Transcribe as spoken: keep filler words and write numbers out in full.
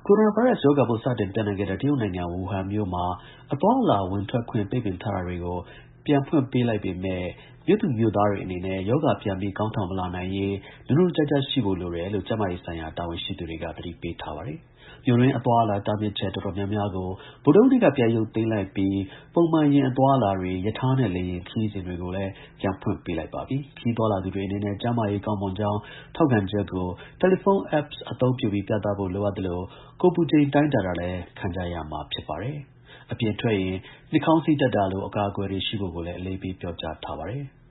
ကိုရိုနာဗိုင်းရပ်စ်ရောဂါပိုး စတင်ပျံ့နှံ့ခဲ့တဲ့ တရုတ်နိုင်ငံ ဝူဟန်မြို့မှာ အသွားအလာ ဝင်ထွက်ခွင့် ပိတ်ပင်ထားတာတွေကို ပြန်ဖွင့်ပေးလိုက်ပေမဲ့ မြို့သူမြို့သားတွေအနေနဲ့ ရောဂါ ပြန်ပြီး ကောင်းထောင်မလာနိုင်ရေး နိုးနိုးကြားကြားရှိဖို့လိုတယ်လို့ ကျန်းမာရေးဆိုင်ရာ တာဝန်ရှိသူတွေက သတိပေးထားပါတယ်။ မြို့တွင်း အသွားအလာ တားမြစ်ချက် တော်တော်များများကို ဗုဒ္ဓဟူးနေ့က ပြန်ရုပ်သိမ်းလိုက်ပြီး ပုံမှန် ယာဉ်အသွားအလာတွေ ရထားနဲ့ လေယာဉ်ခရီးစဉ်တွေကိုလည်း ပြန်ဖွင့်ပေးလိုက်ပါပြီ။ ခရီးသွားလာသူတွေအနေနဲ့ ကျန်းမာရေး ကောင်းမွန်ကြောင်း ထောက်ခံချက်ကို တယ်လီဖုန်း apps အသုံးပြုပြီး ပြသဖို့ လိုအပ်သလို ကိုယ်ပူချိန် တိုင်းတာတာလည်း ခံကြရမှာ ဖြစ်ပါတယ်။ အပြင်ထွက်ရင် နှာခေါင်းစည်းတပ်တာလို အကာအကွယ်တွေ ရှိဖို့ကိုလည်း အလေးပေး ပြောကြားထားပါတယ်။